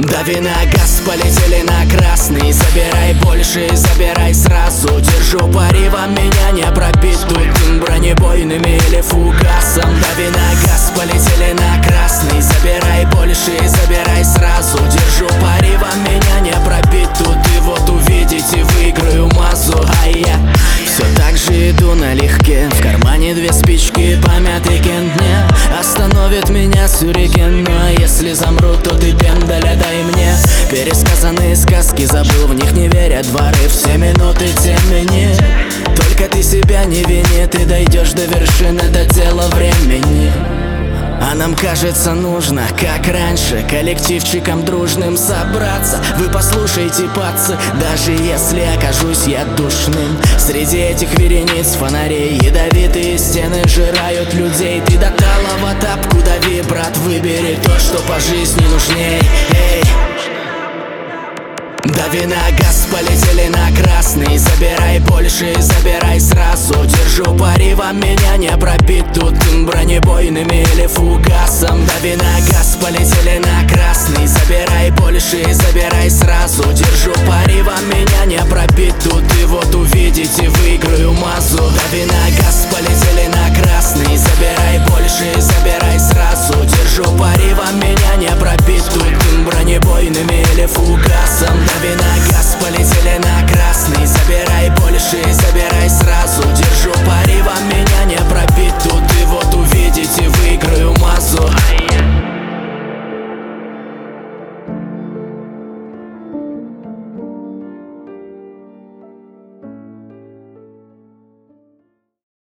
Дави на газ, полетели на красный. Забирай больше, забирай сразу. Держу пари, вам меня не пробить тут бронебойными или фугасом. Дави на газ, полетели на красный. Забирай больше, забирай сразу. Держу пари, вам меня не пробить тут. И вот увидите, выиграю массу. А я все так же иду налегке. В кармане две спички, помятый кент не остановит меня сюрикен. Ну а если замру, то ты пендаля дай мне. Пересказанные сказки забыл, в них не верят дворы. Все минуты темени. Только ты себя не вини, ты дойдешь до вершины, это дело времени. А нам кажется нужно, как раньше, коллективчиком дружным собраться. Вы послушайте, пацы, даже если окажусь я душным. Среди этих верениц фонарей ядовитые стены жирают людей. Ты до талого тапку дави, брат, выбери то, что по жизни нужней. Эй! Дави на газ, полетели на красный. Забирай больше, забирай сразу. Держу пари, вам меня не пробить тут бронебойными или фугасом. Дави на газ, полетели на красный. Забирай больше, забирай сразу. Держу пари, вам меня не пробить тут. И вот увидите,